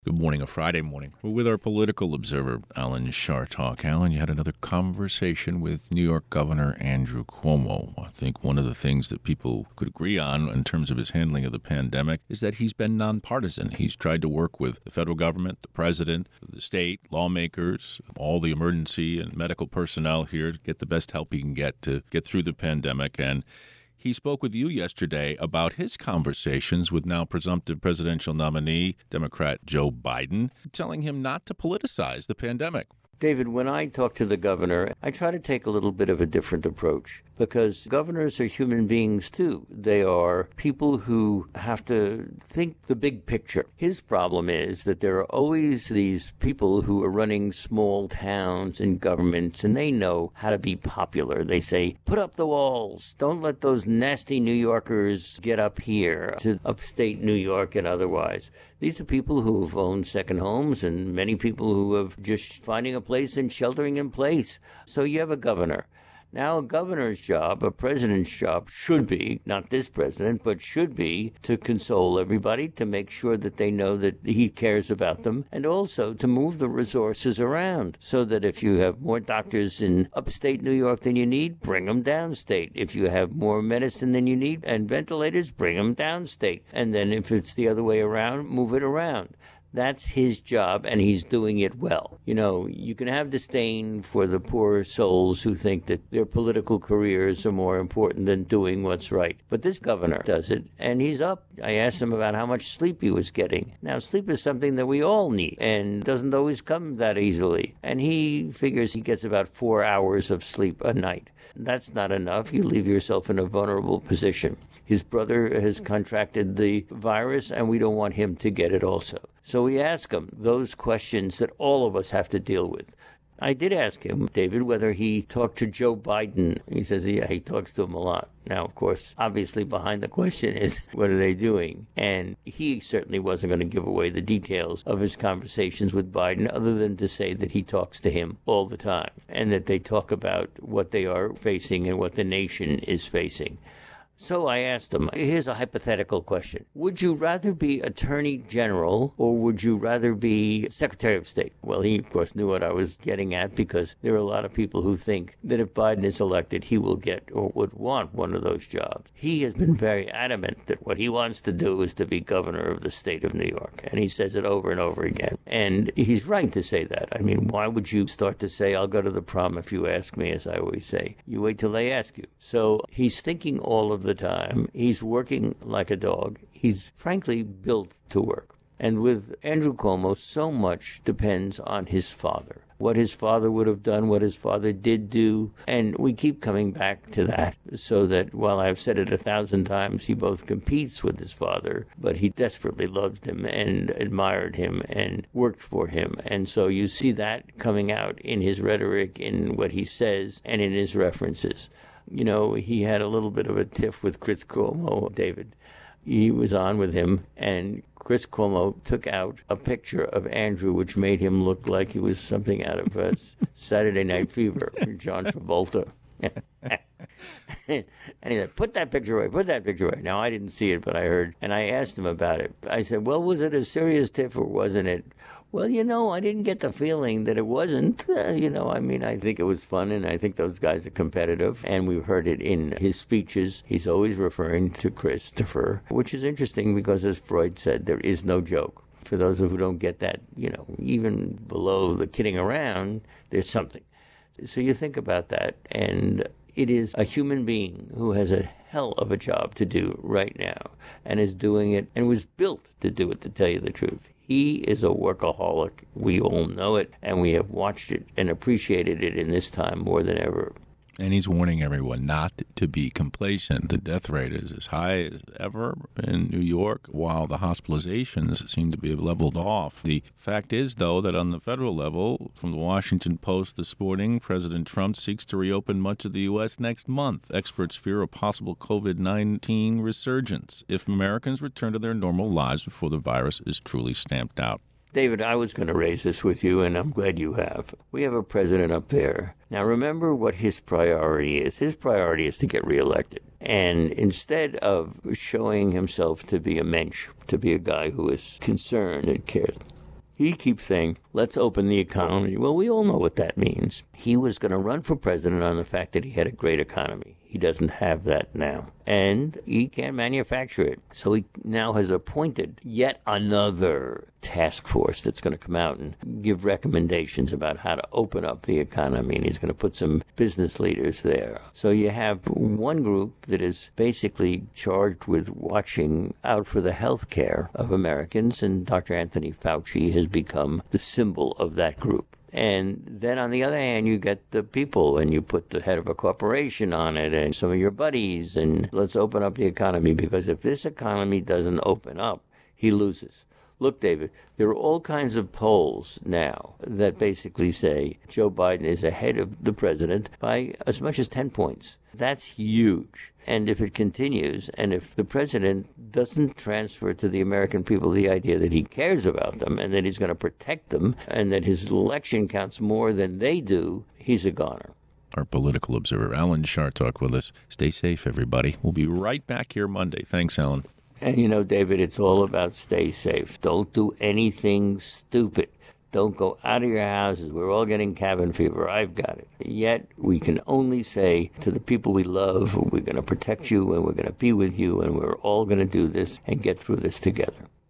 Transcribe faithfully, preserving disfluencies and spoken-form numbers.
Good morning, a Friday morning. We're with our political observer, Alan Chartock. Alan, you had another conversation with New York Governor Andrew Cuomo. I think one of the things that people could agree on in terms of his handling of the pandemic is that he's been nonpartisan. He's tried to work with the federal government, the president, the state, lawmakers, all the emergency and medical personnel here to get the best help he can get to get through the pandemic. And he spoke with you yesterday about his conversations with now presumptive presidential nominee, Democrat Joe Biden, telling him not to politicize the pandemic. David, when I talk to the governor, I try to take a little bit of a different approach because governors are human beings too. They are people who have to think the big picture. His problem is that there are always these people who are running small towns and governments, and they know how to be popular. They say, put up the walls. Don't let those nasty New Yorkers get up here to upstate New York and otherwise. These are people who have owned second homes and many people who have just finding a place and sheltering in place. So you have a governor. Now, a governor's job, a president's job, should be, not this president, but should be to console everybody, to make sure that they know that he cares about them, and also to move the resources around so that if you have more doctors in upstate New York than you need, bring them downstate. If you have more medicine than you need and ventilators, bring them downstate. And then if it's the other way around, move it around. That's his job, and he's doing it well. You know, you can have disdain for the poor souls who think that their political careers are more important than doing what's right. But this governor does it, and he's up. I asked him about how much sleep he was getting. Now, sleep is something that we all need, and doesn't always come that easily. And he figures he gets about four hours of sleep a night. That's not enough. You leave yourself in a vulnerable position. His brother has contracted the virus, and we don't want him to get it also. So we ask him those questions that all of us have to deal with. I did ask him, David, whether he talked to Joe Biden. He says, yeah, he talks to him a lot. Now, of course, obviously behind the question is, what are they doing? And he certainly wasn't going to give away the details of his conversations with Biden, other than to say that he talks to him all the time and that they talk about what they are facing and what the nation is facing. So I asked him, here's a hypothetical question. Would you rather be Attorney General or would you rather be Secretary of State? Well, he, of course, knew what I was getting at because there are a lot of people who think that if Biden is elected, he will get or would want one of those jobs. He has been very adamant that what he wants to do is to be governor of the state of New York. And he says it over and over again. And he's right to say that. I mean, why would you start to say, I'll go to the prom if you ask me, as I always say? You wait till they ask you. So he's thinking all of the time. He's working like a dog. He's frankly built to work. And with Andrew Cuomo, so much depends on his father. What his father would have done, what his father did do. And we keep coming back to that so that while I've said it a thousand times, he both competes with his father, but he desperately loved him and admired him and worked for him. And so you see that coming out in his rhetoric, in what he says, and in his references. You know, he had a little bit of a tiff with Chris Cuomo, David. He was on with him, and Chris Cuomo took out a picture of Andrew, which made him look like he was something out of uh, Saturday Night Fever, John Travolta. And he said, put that picture away, put that picture away. Now, I didn't see it, but I heard, and I asked him about it. I said, well, was it a serious tiff or wasn't it? Well, you know, I didn't get the feeling that it wasn't. Uh, you know, I mean, I think it was fun, and I think those guys are competitive. And we've heard it in his speeches. He's always referring to Christopher, which is interesting because, as Freud said, there is no joke. For those who don't get that, you know, even below the kidding around, there's something. So you think about that, and it is a human being who has a hell of a job to do right now and is doing it and was built to do it, to tell you the truth. He is a workaholic. We all know it, and we have watched it and appreciated it in this time more than ever. And he's warning everyone not to be complacent. The death rate is as high as ever in New York, while the hospitalizations seem to be leveled off. The fact is, though, that on the federal level, from the Washington Post this morning, President Trump seeks to reopen much of the U S next month. Experts fear a possible covid nineteen resurgence if Americans return to their normal lives before the virus is truly stamped out. David, I was going to raise this with you, and I'm glad you have. We have a president up there. Now, remember what his priority is. His priority is to get reelected. And instead of showing himself to be a mensch, to be a guy who is concerned and cares, He keeps saying, let's open the economy. Well, we all know what that means. He was going to run for president on the fact that he had a great economy. He doesn't have that now. And he can't manufacture it. So he now has appointed yet another task force that's going to come out and give recommendations about how to open up the economy. And he's going to put some business leaders there. So you have one group that is basically charged with watching out for the health care of Americans. And Doctor Anthony Fauci has become the symbol of that group. And then on the other hand, you get the people and you put the head of a corporation on it and some of your buddies and let's open up the economy, because if this economy doesn't open up, he loses. Look, David, there are all kinds of polls now that basically say Joe Biden is ahead of the president by as much as ten points. That's huge. And if it continues, and if the president doesn't transfer to the American people the idea that he cares about them and that he's going to protect them and that his election counts more than they do, he's a goner. Our political observer, Alan Chartock, with us. Stay safe, everybody. We'll be right back here Monday. Thanks, Alan. And you know, David, it's all about stay safe. Don't do anything stupid. Don't go out of your houses. We're all getting cabin fever. I've got it. Yet we can only say to the people we love, we're going to protect you and we're going to be with you and we're all going to do this and get through this together.